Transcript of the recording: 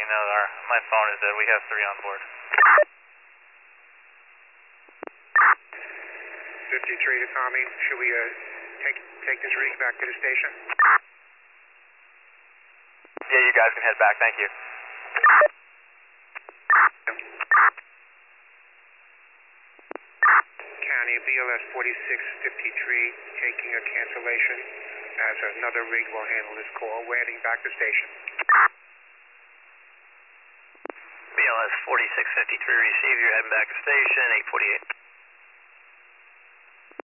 you know my phone is dead. We have 3 on board. 53 to Tommy. Should we take this rig back to the station? Yeah, you guys can head back. Thank you. County BLS 4653 taking a cancellation as another rig will handle this call. We're heading back to station. BLS 4653 receive. You're heading back to station 848.